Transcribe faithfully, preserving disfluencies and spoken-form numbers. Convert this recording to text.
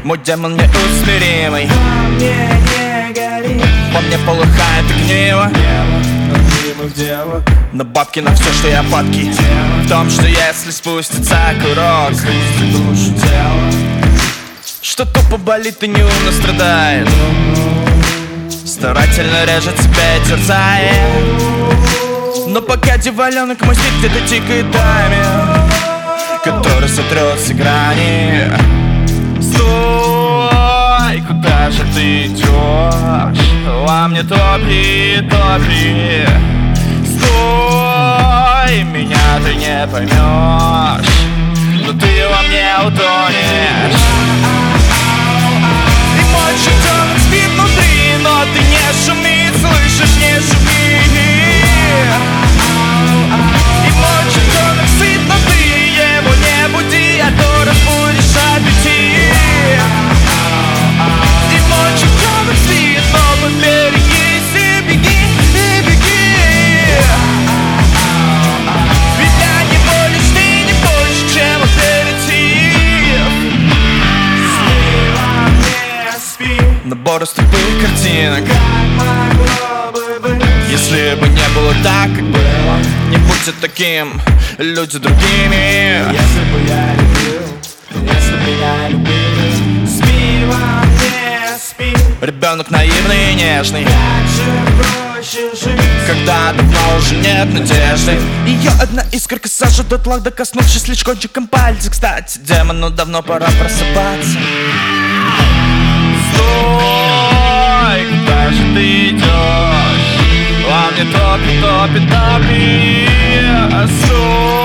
Мой демон неусмиримый, во мне не горит, во мне полыхает огниво. На бабки, на все, что я падки. В том, что если спустится курок, что тупо болит и неумно страдает, старательно режет себя и терзает. Но пока дьяволенок мой стиль где-то тикает таймер, который сотрет все грани. Стой, куда же ты идешь? Во мне топи, топи. Стой, меня ты не поймешь, но ты во мне утонешь. И мой чертенок спит внутри, но ты не шуми, слышишь, не шуми. И мой чертенок сыт, но ты его не буди, а то разбудишь аппетит. И мой чертенок спит, но поберегись и беги, и беги. Ведь я не болишь, ты не больше, чем аперитив. спи во мне, спи. Набор из тупых картинок. Как могло бы быть, Если бы не было так, как было, не будь таким, люди другими. если бы я любил, если бы я любил. Спи во мне, спи. Ребенок наивный и нежный, Как же проще жить, когда давно уже нет надежды. Ее одна искорка сажет дотла, докоснувшись лишь кончиком пальца. Кстати, демону давно пора просыпаться. Стой, куда же ты идешь? Во мне топи, топи, топи. Стой.